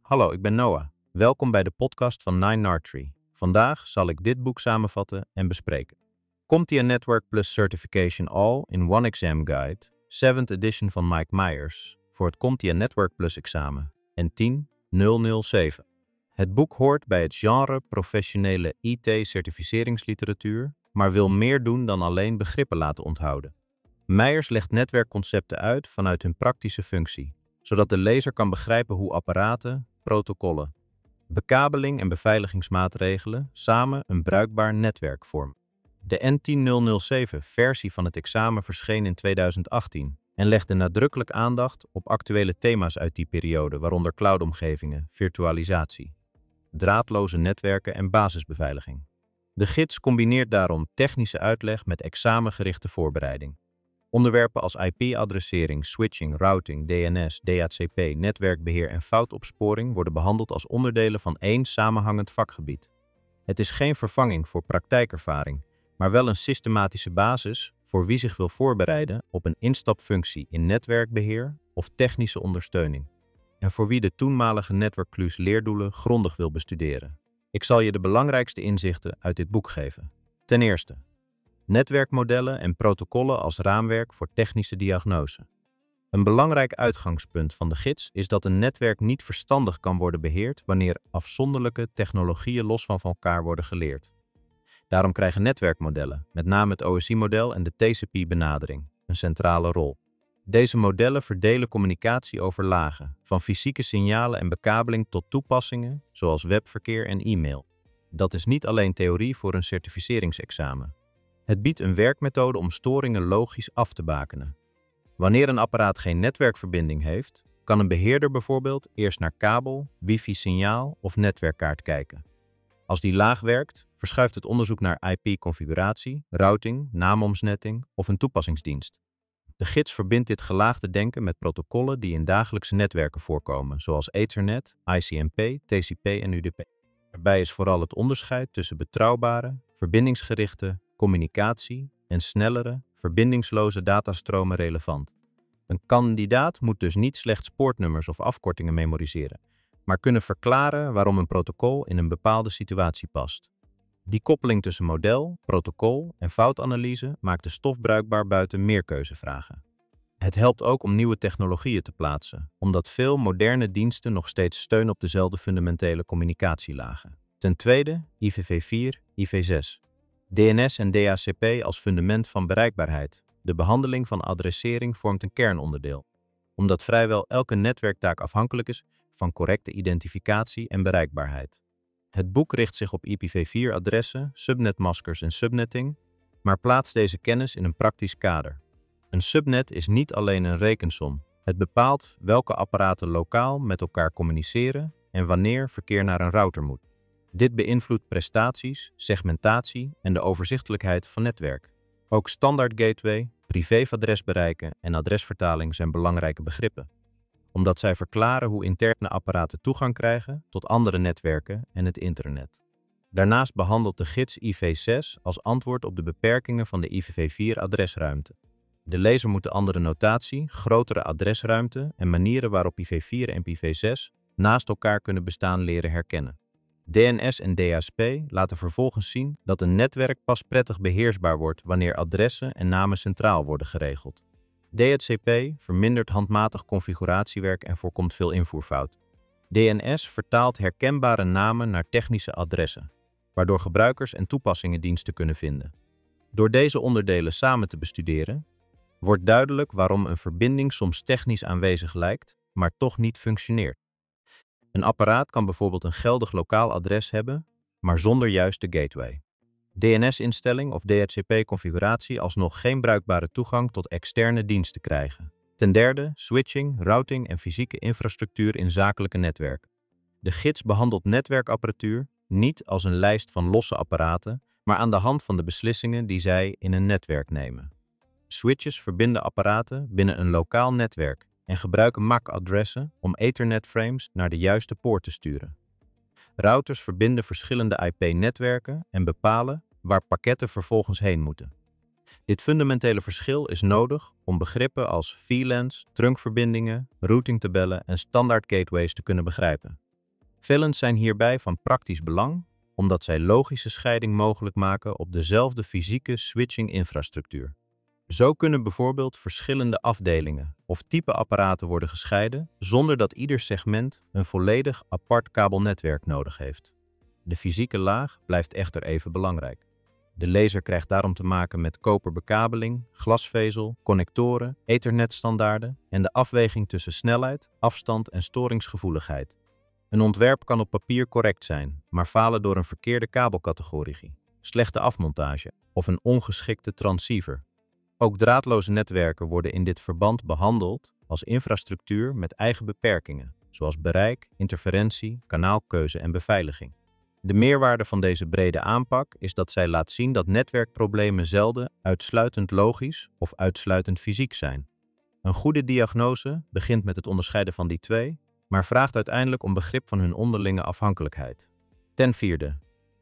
Hallo, ik ben Noah. Welkom bij de podcast van Nine Archery. Vandaag zal ik dit boek samenvatten en bespreken. CompTIA Network Plus Certification All in One Exam Guide, 7th edition van Mike Myers, voor het CompTIA Network Plus examen, en 10007. Het boek hoort bij het genre professionele IT-certificeringsliteratuur, maar wil meer doen dan alleen begrippen laten onthouden. Myers legt netwerkconcepten uit vanuit hun praktische functie, zodat de lezer kan begrijpen hoe apparaten, protocollen, bekabeling en beveiligingsmaatregelen samen een bruikbaar netwerk vormen. De N10007-versie van het examen verscheen in 2018 en legde nadrukkelijk aandacht op actuele thema's uit die periode, waaronder cloudomgevingen, virtualisatie, draadloze netwerken en basisbeveiliging. De gids combineert daarom technische uitleg met examengerichte voorbereiding. Onderwerpen als IP-adressering, switching, routing, DNS, DHCP, netwerkbeheer en foutopsporing worden behandeld als onderdelen van één samenhangend vakgebied. Het is geen vervanging voor praktijkervaring, maar wel een systematische basis voor wie zich wil voorbereiden op een instapfunctie in netwerkbeheer of technische ondersteuning. En voor wie de toenmalige netwerkclues leerdoelen grondig wil bestuderen. Ik zal je de belangrijkste inzichten uit dit boek geven. Ten eerste, netwerkmodellen en protocollen als raamwerk voor technische diagnose. Een belangrijk uitgangspunt van de gids is dat een netwerk niet verstandig kan worden beheerd wanneer afzonderlijke technologieën los van elkaar worden geleerd. Daarom krijgen netwerkmodellen, met name het OSI-model en de TCP-benadering, een centrale rol. Deze modellen verdelen communicatie over lagen, van fysieke signalen en bekabeling tot toepassingen zoals webverkeer en e-mail. Dat is niet alleen theorie voor een certificeringsexamen. Het biedt een werkmethode om storingen logisch af te bakenen. Wanneer een apparaat geen netwerkverbinding heeft, kan een beheerder bijvoorbeeld eerst naar kabel, wifi-signaal of netwerkkaart kijken. Als die laag werkt, verschuift het onderzoek naar IP-configuratie, routing, naamomsnetting of een toepassingsdienst. De gids verbindt dit gelaagde denken met protocollen die in dagelijkse netwerken voorkomen, zoals Ethernet, ICMP, TCP en UDP. Daarbij is vooral het onderscheid tussen betrouwbare, verbindingsgerichte communicatie en snellere, verbindingsloze datastromen relevant. Een kandidaat moet dus niet slechts poortnummers of afkortingen memoriseren, maar kunnen verklaren waarom een protocol in een bepaalde situatie past. Die koppeling tussen model, protocol en foutanalyse maakt de stof bruikbaar buiten meerkeuzevragen. Het helpt ook om nieuwe technologieën te plaatsen, omdat veel moderne diensten nog steeds steunen op dezelfde fundamentele communicatielagen. Ten tweede, IPv4, IPv6. DNS en DHCP als fundament van bereikbaarheid. De behandeling van adressering vormt een kernonderdeel, omdat vrijwel elke netwerktaak afhankelijk is van correcte identificatie en bereikbaarheid. Het boek richt zich op IPv4-adressen, subnetmaskers en subnetting, maar plaatst deze kennis in een praktisch kader. Een subnet is niet alleen een rekensom. Het bepaalt welke apparaten lokaal met elkaar communiceren en wanneer verkeer naar een router moet. Dit beïnvloedt prestaties, segmentatie en de overzichtelijkheid van netwerk. Ook standaard gateway, privéadresbereiken en adresvertaling zijn belangrijke begrippen, omdat zij verklaren hoe interne apparaten toegang krijgen tot andere netwerken en het internet. Daarnaast behandelt de gids IPv6 als antwoord op de beperkingen van de IPv4-adresruimte. De lezer moet de andere notatie, grotere adresruimte en manieren waarop IPv4 en IPv6 naast elkaar kunnen bestaan leren herkennen. DNS en DHCP laten vervolgens zien dat een netwerk pas prettig beheersbaar wordt wanneer adressen en namen centraal worden geregeld. DHCP vermindert handmatig configuratiewerk en voorkomt veel invoerfout. DNS vertaalt herkenbare namen naar technische adressen, waardoor gebruikers en toepassingen diensten kunnen vinden. Door deze onderdelen samen te bestuderen, wordt duidelijk waarom een verbinding soms technisch aanwezig lijkt, maar toch niet functioneert. Een apparaat kan bijvoorbeeld een geldig lokaal adres hebben, maar zonder juiste gateway. DNS-instelling of DHCP-configuratie alsnog geen bruikbare toegang tot externe diensten krijgen. Ten derde, switching, routing en fysieke infrastructuur in zakelijke netwerken. De gids behandelt netwerkapparatuur niet als een lijst van losse apparaten, maar aan de hand van de beslissingen die zij in een netwerk nemen. Switches verbinden apparaten binnen een lokaal netwerk en gebruiken MAC-adressen om Ethernet-frames naar de juiste poort te sturen. Routers verbinden verschillende IP-netwerken en bepalen waar pakketten vervolgens heen moeten. Dit fundamentele verschil is nodig om begrippen als VLANs, trunkverbindingen, routingtabellen en standaard gateways te kunnen begrijpen. VLANs zijn hierbij van praktisch belang, omdat zij logische scheiding mogelijk maken op dezelfde fysieke switching-infrastructuur. Zo kunnen bijvoorbeeld verschillende afdelingen of type apparaten worden gescheiden zonder dat ieder segment een volledig apart kabelnetwerk nodig heeft. De fysieke laag blijft echter even belangrijk. De laser krijgt daarom te maken met koperbekabeling, glasvezel, connectoren, ethernetstandaarden en de afweging tussen snelheid, afstand en storingsgevoeligheid. Een ontwerp kan op papier correct zijn, maar falen door een verkeerde kabelcategorie, slechte afmontage of een ongeschikte transceiver. Ook draadloze netwerken worden in dit verband behandeld als infrastructuur met eigen beperkingen, zoals bereik, interferentie, kanaalkeuze en beveiliging. De meerwaarde van deze brede aanpak is dat zij laat zien dat netwerkproblemen zelden uitsluitend logisch of uitsluitend fysiek zijn. Een goede diagnose begint met het onderscheiden van die twee, maar vraagt uiteindelijk om begrip van hun onderlinge afhankelijkheid. Ten vierde,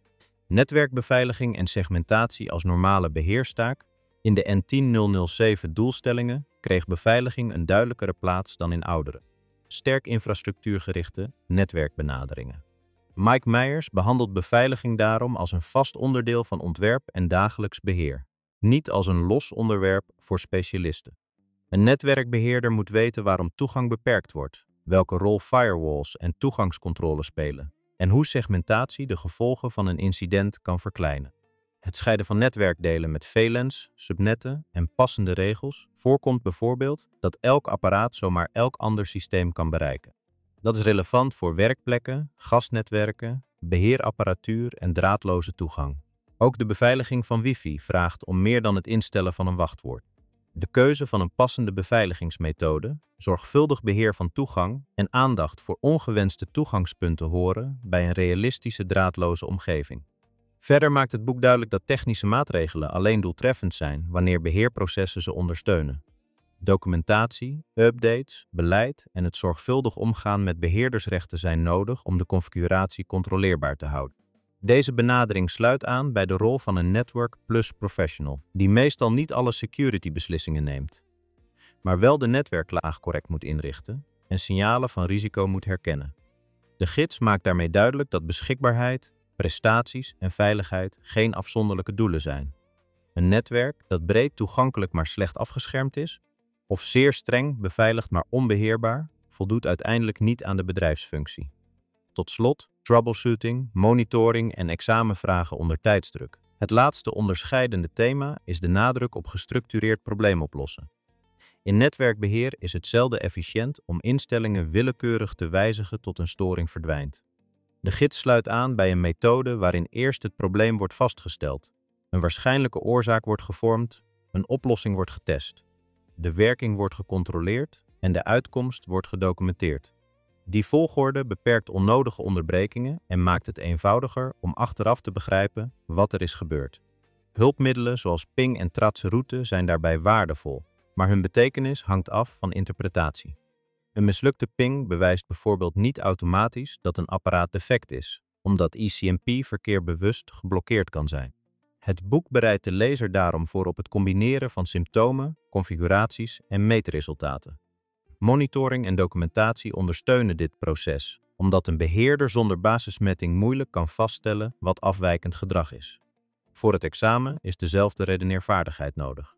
netwerkbeveiliging en segmentatie als normale beheerstaak. In de N10007 doelstellingen kreeg beveiliging een duidelijkere plaats dan in oudere, sterk infrastructuurgerichte netwerkbenaderingen. Mike Meyers behandelt beveiliging daarom als een vast onderdeel van ontwerp en dagelijks beheer, niet als een los onderwerp voor specialisten. Een netwerkbeheerder moet weten waarom toegang beperkt wordt, welke rol firewalls en toegangscontrole spelen en hoe segmentatie de gevolgen van een incident kan verkleinen. Het scheiden van netwerkdelen met VLANs, subnetten en passende regels voorkomt bijvoorbeeld dat elk apparaat zomaar elk ander systeem kan bereiken. Dat is relevant voor werkplekken, gasnetwerken, beheerapparatuur en draadloze toegang. Ook de beveiliging van wifi vraagt om meer dan het instellen van een wachtwoord. De keuze van een passende beveiligingsmethode, zorgvuldig beheer van toegang en aandacht voor ongewenste toegangspunten horen bij een realistische draadloze omgeving. Verder maakt het boek duidelijk dat technische maatregelen alleen doeltreffend zijn wanneer beheerprocessen ze ondersteunen. Documentatie, updates, beleid en het zorgvuldig omgaan met beheerdersrechten zijn nodig om de configuratie controleerbaar te houden. Deze benadering sluit aan bij de rol van een Network Plus Professional, die meestal niet alle security-beslissingen neemt, maar wel de netwerklaag correct moet inrichten en signalen van risico moet herkennen. De gids maakt daarmee duidelijk dat beschikbaarheid, prestaties en veiligheid geen afzonderlijke doelen zijn. Een netwerk dat breed toegankelijk maar slecht afgeschermd is, of zeer streng beveiligd maar onbeheerbaar, voldoet uiteindelijk niet aan de bedrijfsfunctie. Tot slot, troubleshooting, monitoring en examenvragen onder tijdsdruk. Het laatste onderscheidende thema is de nadruk op gestructureerd probleemoplossen. In netwerkbeheer is het zelden efficiënt om instellingen willekeurig te wijzigen tot een storing verdwijnt. De gids sluit aan bij een methode waarin eerst het probleem wordt vastgesteld, een waarschijnlijke oorzaak wordt gevormd, een oplossing wordt getest, de werking wordt gecontroleerd en de uitkomst wordt gedocumenteerd. Die volgorde beperkt onnodige onderbrekingen en maakt het eenvoudiger om achteraf te begrijpen wat er is gebeurd. Hulpmiddelen zoals ping en traceroute zijn daarbij waardevol, maar hun betekenis hangt af van interpretatie. Een mislukte ping bewijst bijvoorbeeld niet automatisch dat een apparaat defect is, omdat ECMP-verkeer bewust geblokkeerd kan zijn. Het boek bereidt de lezer daarom voor op het combineren van symptomen, configuraties en meetresultaten. Monitoring en documentatie ondersteunen dit proces, omdat een beheerder zonder basismetting moeilijk kan vaststellen wat afwijkend gedrag is. Voor het examen is dezelfde redeneervaardigheid nodig.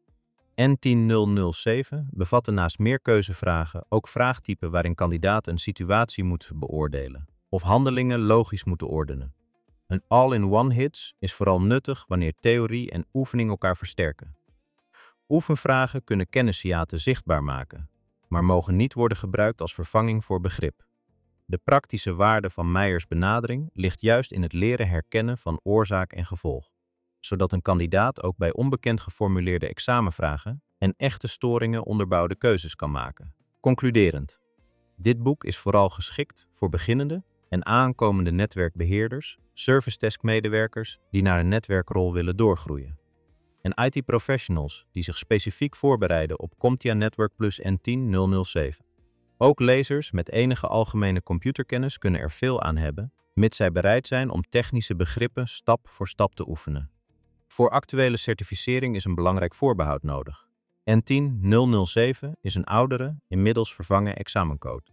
N10007 bevatte naast meer keuzevragen ook vraagtypen waarin kandidaten een situatie moeten beoordelen of handelingen logisch moeten ordenen. Een all-in-one hits is vooral nuttig wanneer theorie en oefening elkaar versterken. Oefenvragen kunnen kennishiaten zichtbaar maken, maar mogen niet worden gebruikt als vervanging voor begrip. De praktische waarde van Meyers' benadering ligt juist in het leren herkennen van oorzaak en gevolg, zodat een kandidaat ook bij onbekend geformuleerde examenvragen en echte storingen onderbouwde keuzes kan maken. Concluderend. Dit boek is vooral geschikt voor beginnende en aankomende netwerkbeheerders, service desk medewerkers die naar een netwerkrol willen doorgroeien, en IT-professionals die zich specifiek voorbereiden op CompTIA Network Plus N10007. Ook lezers met enige algemene computerkennis kunnen er veel aan hebben, mits zij bereid zijn om technische begrippen stap voor stap te oefenen. Voor actuele certificering is een belangrijk voorbehoud nodig. N10007 is een oudere, inmiddels vervangen examencode.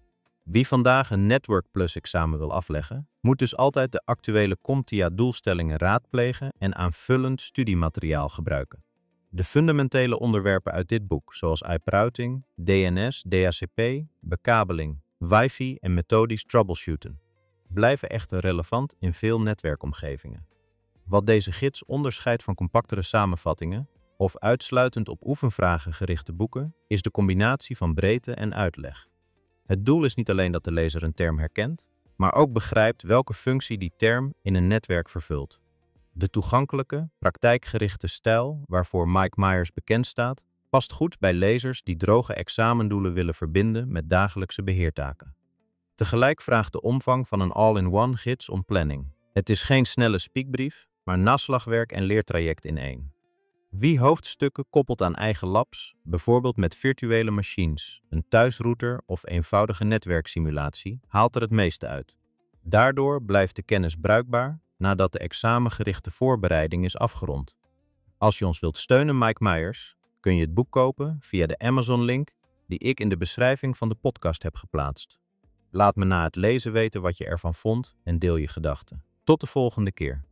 Wie vandaag een Network Plus examen wil afleggen, moet dus altijd de actuele CompTIA-doelstellingen raadplegen en aanvullend studiemateriaal gebruiken. De fundamentele onderwerpen uit dit boek, zoals IP-routing, DNS, DHCP, bekabeling, wifi en methodisch troubleshooten, blijven echter relevant in veel netwerkomgevingen. Wat deze gids onderscheidt van compactere samenvattingen of uitsluitend op oefenvragen gerichte boeken, is de combinatie van breedte en uitleg. Het doel is niet alleen dat de lezer een term herkent, maar ook begrijpt welke functie die term in een netwerk vervult. De toegankelijke, praktijkgerichte stijl waarvoor Mike Myers bekend staat, past goed bij lezers die droge examendoelen willen verbinden met dagelijkse beheertaken. Tegelijk vraagt de omvang van een all-in-one gids om planning. Het is geen snelle spiekbrief, maar naslagwerk en leertraject in één. Wie hoofdstukken koppelt aan eigen labs, bijvoorbeeld met virtuele machines, een thuisrouter of eenvoudige netwerksimulatie, haalt er het meeste uit. Daardoor blijft de kennis bruikbaar nadat de examengerichte voorbereiding is afgerond. Als je ons wilt steunen, Mike Myers, kun je het boek kopen via de Amazon-link die ik in de beschrijving van de podcast heb geplaatst. Laat me na het lezen weten wat je ervan vond en deel je gedachten. Tot de volgende keer.